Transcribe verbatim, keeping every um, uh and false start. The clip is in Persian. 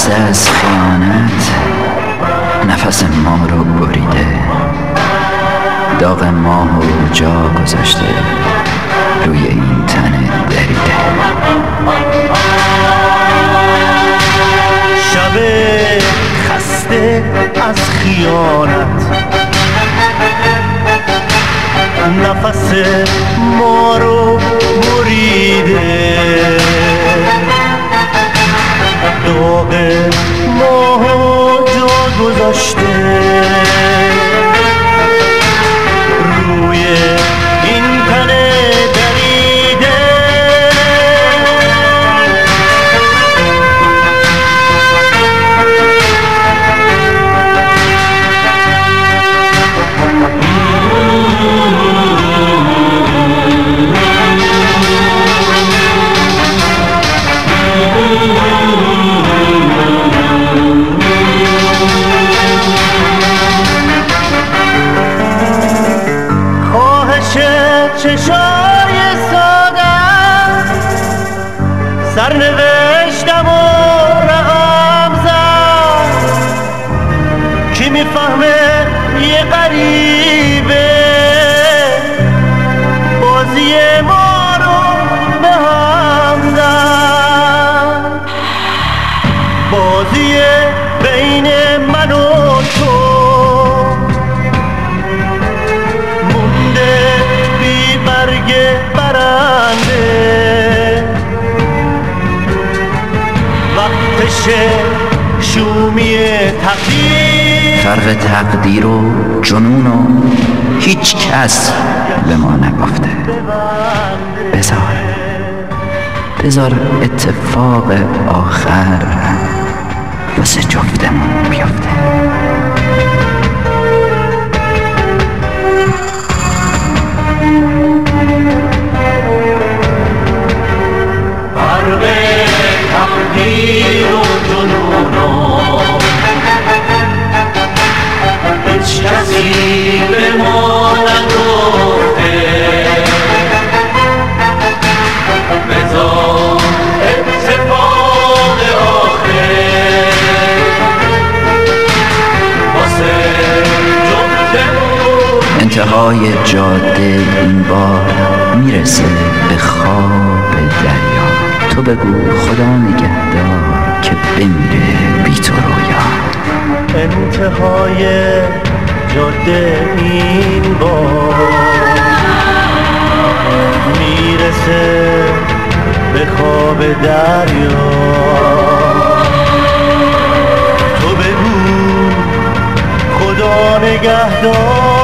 خسته از خیانت نفس ما رو بریده، داغ ماه و جا گذاشته روی این تن دریده. شب خسته از خیانت نفس ما رو بریده، داغ ما جا گذاشته روی این تن دریده. چشای سادم سرنوشتم و رقم زد، کی میفهمه یه غریبه بازی ما رو به هم زد، بازی بین من و تو برنده، وقتش شومی تقدیر. فرق تقدیر و جنون و هیچ کس به ما نگفته. بذار بذار اتفاق آخر واسه جفتمون بیفته. فرق تقدیر و جنون و هیچ کسی به ما نگفته، بذار اتفاق آخر واسه جفتمون. انتهای جاده این بار میرسه به خواب دریا، تو بگو خدا نگهدار که بمیره بی تو رویا. انتهای جاده این بار میرسه به خواب دریا، تو بگو خدا نگهدار